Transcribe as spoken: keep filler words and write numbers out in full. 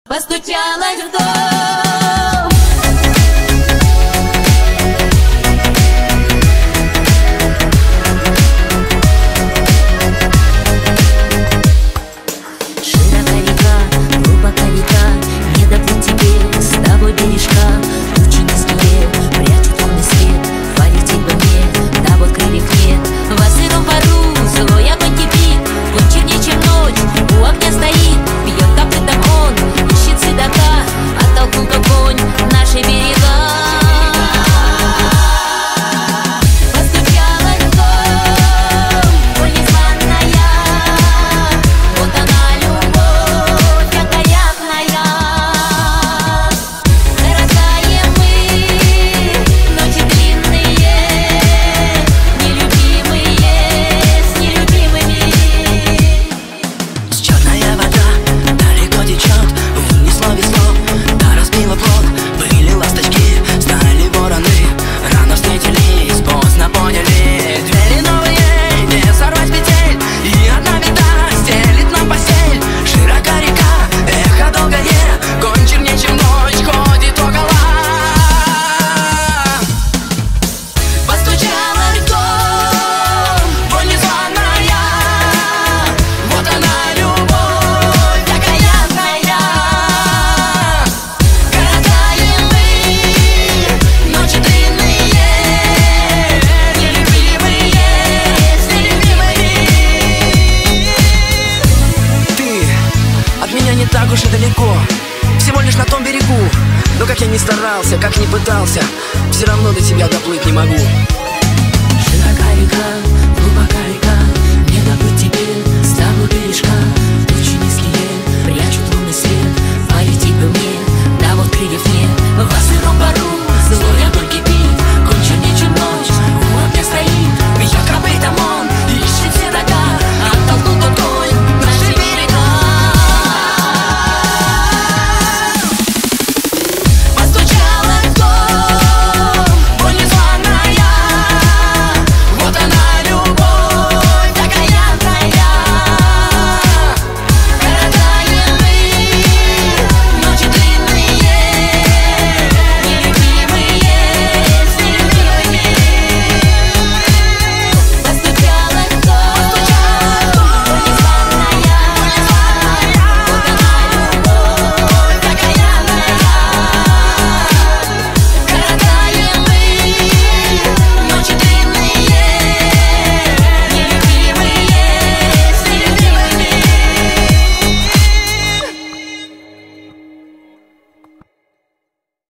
Постучалась в дом. Широка река, глубока река, не доплыть тебе с тобой бережка. Тучи на скале прячут лунный свет, полететь бы мне, да вот крыльев нет. Во сыром пару злой огонь кипит, он чернее, чем ночь, у огня стоит, пьет копытом он, ищет седока, оттолкнул как конь наши берега. Постучалась в дом, боль незваная, вот она любовь окаянная. Дорогая, мы, ночи длинные, нелюбимые с нелюбимыми. Черная вода далеко течет, унесло весло, да разбило плот. Были ласточки, стали вороны, рано встретились, поздно поняли. Двери новые, не сорвать с петель, и одна беда стелит нам постель. Широка река, эхо долгое, конь чернее, чем ночь, ходит около. Постучалась в дом, боль незваная, вот она любовь окаянная. Коротаем мы ночи длинные, нелюбимые с нелюбимыми. Ты от меня не так уж и далеко, всего лишь на том берегу. Но как я ни старался, как ни пытался, все равно до тебя доплыть не могу. Широка река, глубока река, не доплыть тебе с тобой бережка.